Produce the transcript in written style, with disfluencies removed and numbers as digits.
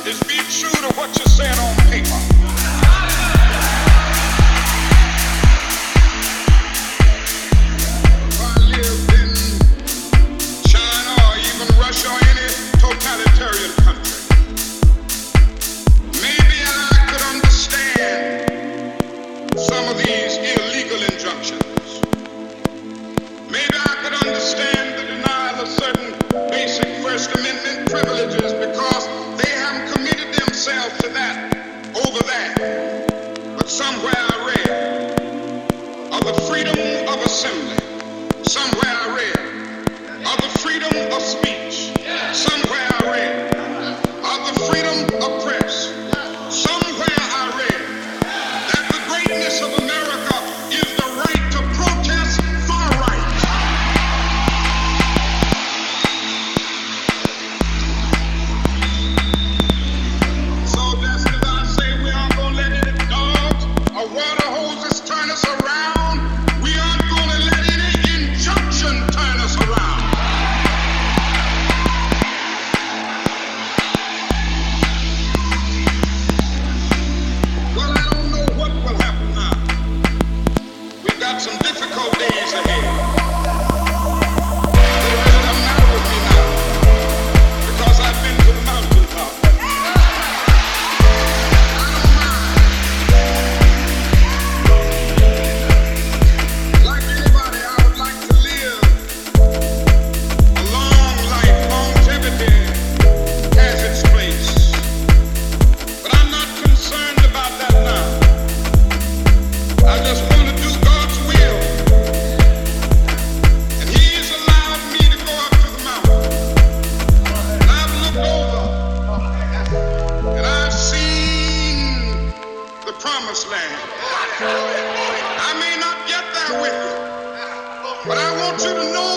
is be true to what you said on paper. If I lived in China or even Russia or any totalitarian country, maybe I could understand some of these illegal injunctions. Maybe I could understand the denial of certain basic First Amendment privileges because they haven't committed themselves to that over that. But somewhere I read of the freedom of assembly. Somewhere I read of the freedom of speech. Somewhere I read of the freedom of press. Somewhere I read that the greatness of America is the right to protest far right. So just as I say we aren't going to let any dogs or water hoses turn us around, we aren't going to let any injunction turn us around. Well, I don't know what will happen now. We've got some difficult days ahead. It doesn't matter with me now because I've been to the mountaintop. Like anybody, I would like to live a long life. Longevity has its place. But I'm not concerned about that now. I just want to do God's will. And He's allowed me to go up to the mountain. And I've looked over and I've seen the promised land. I may not get there with you, but I want you to know